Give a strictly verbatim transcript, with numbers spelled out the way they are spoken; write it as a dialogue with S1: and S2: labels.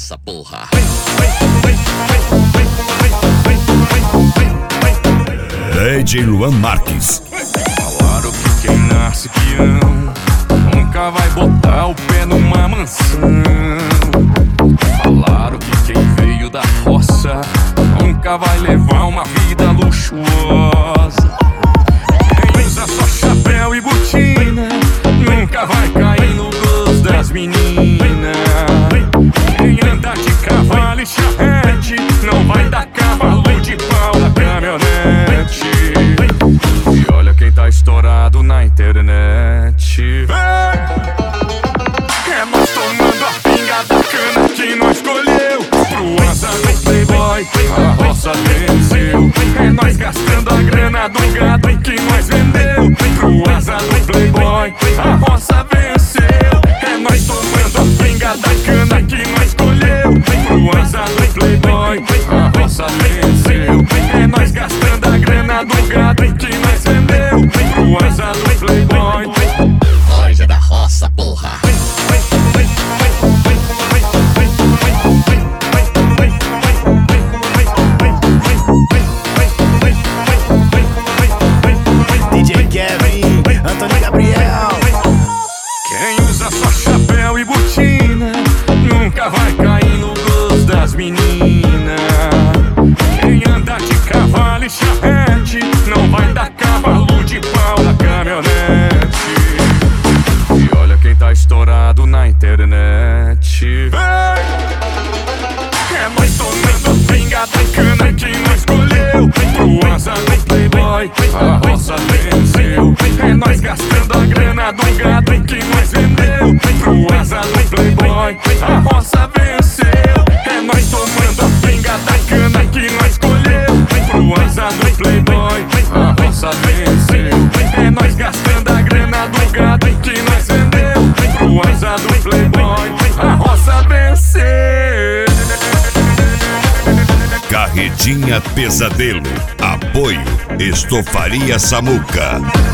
S1: roça, porra.
S2: D J Luan Marques.
S3: Falaram que quem nasce peão nunca vai botar o pé numa mansão. Falaram que quem veio da roça nunca vai levar uma vida luxuosa. Quem usa só chapéu e botina nunca vai cair no gosto das meninas. Quem anda de cavalo e charrete não vai dar cavalo de pau na caminhonete. E olha quem tá estourado na internet. É nós tomando a pinga da cana que nós escolheu. Pro asa do playboy, a roça venceu. É nós gastando a grana do gado que nós vendeu. Pro asa do playboy, a roça venceu. É nós tomando a pinga da cana que nós escolheu. Pro asa do playboy, a roça venceu. É nós gastando a grana do gado que nós vendeu. Pro asa do playboy.
S1: Nós é da roça, porra.
S4: D J Kevin, Antônio Gabriel.
S3: Quem usa só chapéu e botina nunca vai cair no gosto das meninas. Quem anda de cavalo e charrete não vai dar cavalo de pau na caminhonete. E olha quem tá estourado na internet. É nós tomando a pinga da cana que nós escolheu. Pro asa do playboy, a roça venceu. É nós gastando a grana do gado que nós vendeu. Pro asa do playboy, a roça venceu. É nós tomando a pinga da cana que nós escolheu. Pro asa do playboy, a roça venceu. É nós gastando a grana do gado que nós vendeu. Pro asa do playboy, a roça venceu.
S2: Carretinha Pesadelo. Apoio Estofaria Samuca.